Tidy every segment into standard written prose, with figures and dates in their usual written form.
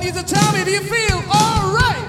you to tell me, do you feel alright?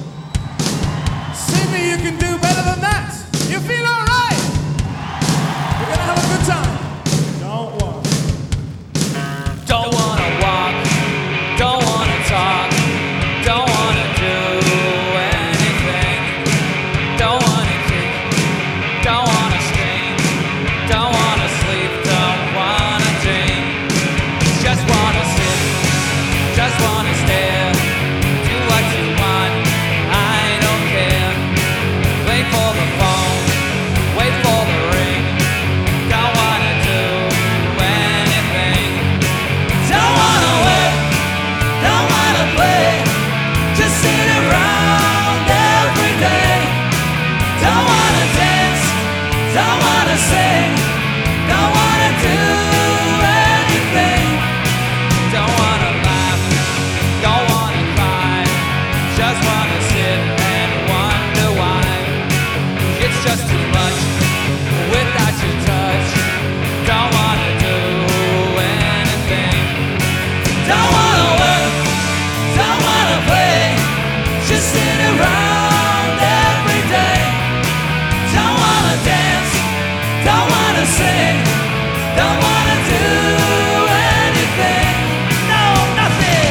Sydney, you can do better than that. You feel alright? We're gonna have a good time. Don't walk. Don't wanna walk, don't wanna talk, don't wanna do anything. Don't wanna kick, don't wanna scream, don't wanna sleep, don't wanna dream. Just wanna sit, just wanna stare. Do what you want, I don't care. Wait for the phone, wait for the ring. Don't wanna do anything. Don't wanna work, don't wanna play. Just sit around every day. Don't wanna dance, don't wanna sing. Don't wanna do anything. Don't wanna laugh, don't wanna cry. Just wanna sit and wonder why. It's just too much without your touch. Don't wanna do anything. Don't wanna work, don't wanna play. Just sit around every day. Don't wanna dance, don't wanna sing. Don't wanna do anything. No, nothing.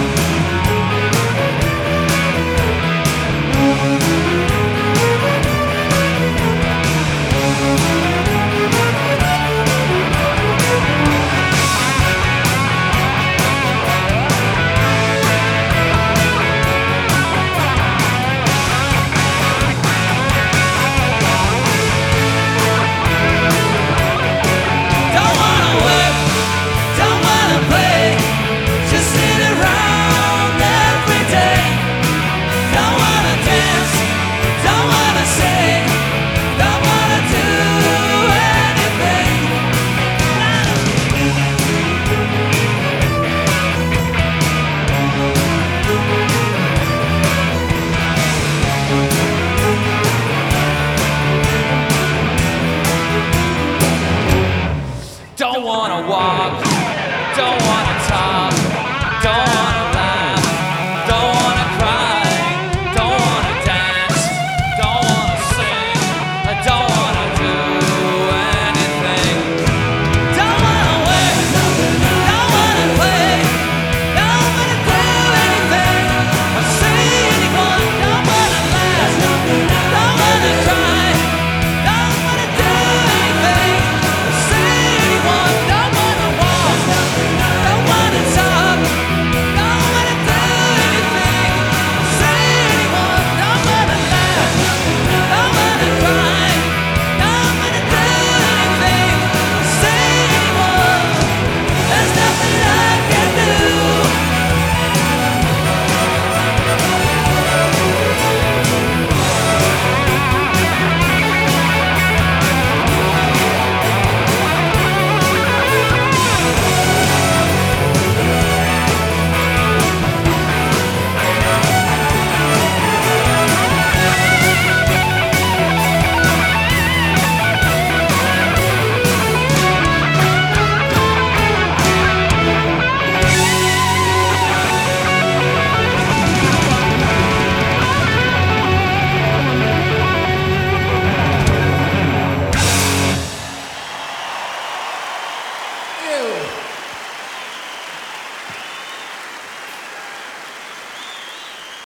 Don't wanna work, don't wanna play. Just sit around every day. Don't wanna dance, don't wanna sing. Don't wanna do anything. Don't wanna walk, don't wanna